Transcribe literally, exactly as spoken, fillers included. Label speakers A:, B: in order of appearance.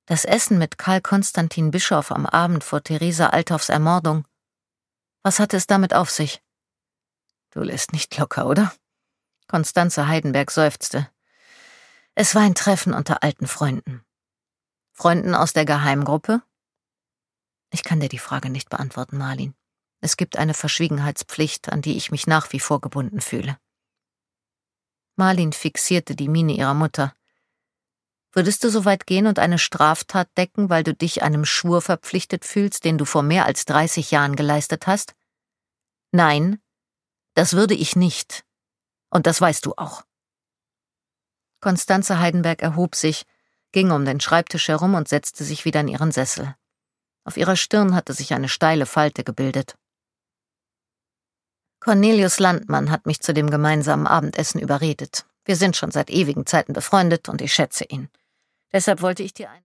A: Das Essen mit Karl Konstantin Bischoff am Abend vor Theresa Althoffs Ermordung. Was hatte es damit auf sich? Du lässt nicht locker, oder? Constanze Heidenberg seufzte. Es war ein Treffen unter alten Freunden. Freunden aus der Geheimgruppe? Ich kann dir die Frage nicht beantworten, Marlin. Es gibt eine Verschwiegenheitspflicht, an die ich mich nach wie vor gebunden fühle. Marlin fixierte die Miene ihrer Mutter. Würdest du so weit gehen und eine Straftat decken, weil du dich einem Schwur verpflichtet fühlst, den du vor mehr als dreißig Jahren geleistet hast? Nein, das würde ich nicht. Und das weißt du auch. Constanze Heidenberg erhob sich, ging um den Schreibtisch herum und setzte sich wieder in ihren Sessel. Auf ihrer Stirn hatte sich eine steile Falte gebildet. Cornelius Landmann hat mich zu dem gemeinsamen Abendessen überredet. Wir sind schon seit ewigen Zeiten befreundet und ich schätze ihn. Deshalb wollte ich dir ein